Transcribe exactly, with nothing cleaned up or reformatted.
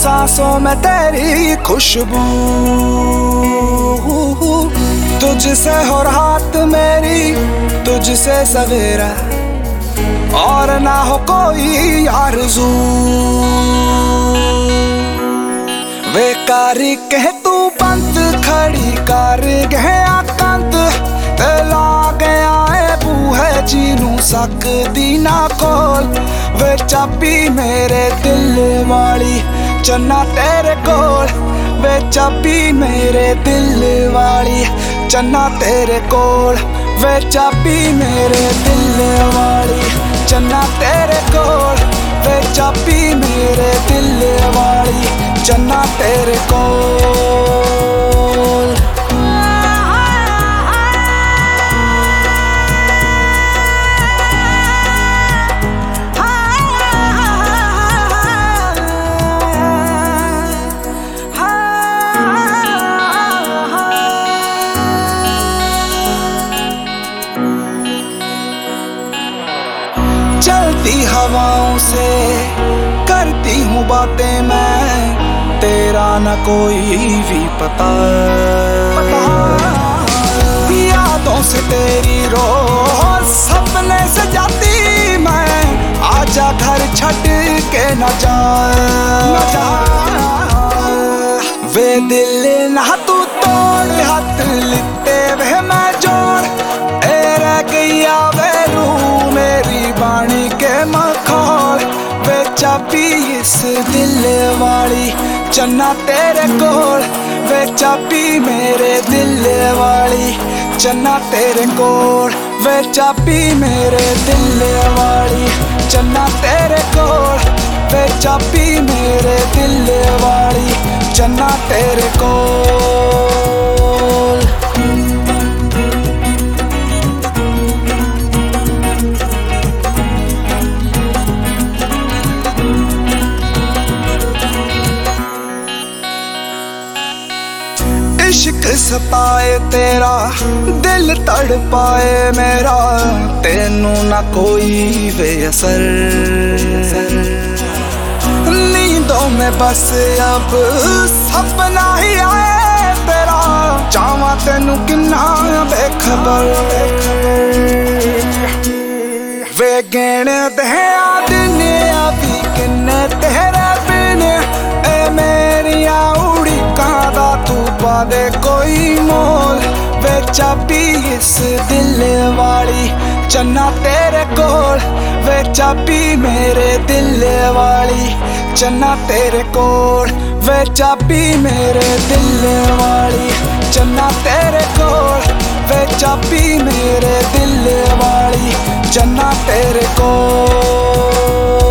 सांसों में तेरी खुशबू, तुझसे हो रात मेरी, तुझसे सवेरा, और ना हो कोई आरज़ू। वे कारी कह तू बंद खड़ी कर गया कंद, ते ला गया है बूहे जीनू सकदी ना खोल। वे चाबी मेरे दिल वाली चन्ना तेरे कोल, वे चाबी मेरे दिल वाली चन्ना तेरे कोल, वे चाबी मेरे दिल वाली चन्ना तेरे कोल, वे चाबी मेरे दिल वाली चन्ना तेरे कोल। चलती हवाओं से करती हूँ बातें मैं, तेरा न कोई भी पता, पता। यादों से तेरी रोज सपने से जाती मैं, आजा घर छट के न जा, न जा। वे दिल ना तू तोड़ हाथ लिते वे मैं जोड़, ए रह गया वे रूह मेरी बाणी के मखौल। वे चाबी इस दिल वाली चन्ना तेरे कोल, वे चाबी मेरे दिल वाली चन्ना तेरे कोल, वे चाबी मेरे दिल वाली चन्ना तेरे कोल, वे चाबी मेरे दिल वाली चन्ना तेरे कोल। इश्क सताए तेरा दिल तड़पाए मेरा, तेनू ना कोई बेअसर। नींदों में बस अब सपना ही आए तेरा, चावा तेनू किन्ना बेखबर। वे गेण दया दिन अभी किन्ने तेरे बिन, ए मेरिया उड़ी कादा तू पा दे कोई मोल। वे चाबी इस दिल वाली चन्ना तेरे कोल, वे चाबी मेरे दिल वाली चन्ना तेरे कोल, वे चाबी मेरे दिल वाली चन्ना तेरे कोल, वे चाबी मेरे दिल वाली चन्ना तेरे कोल।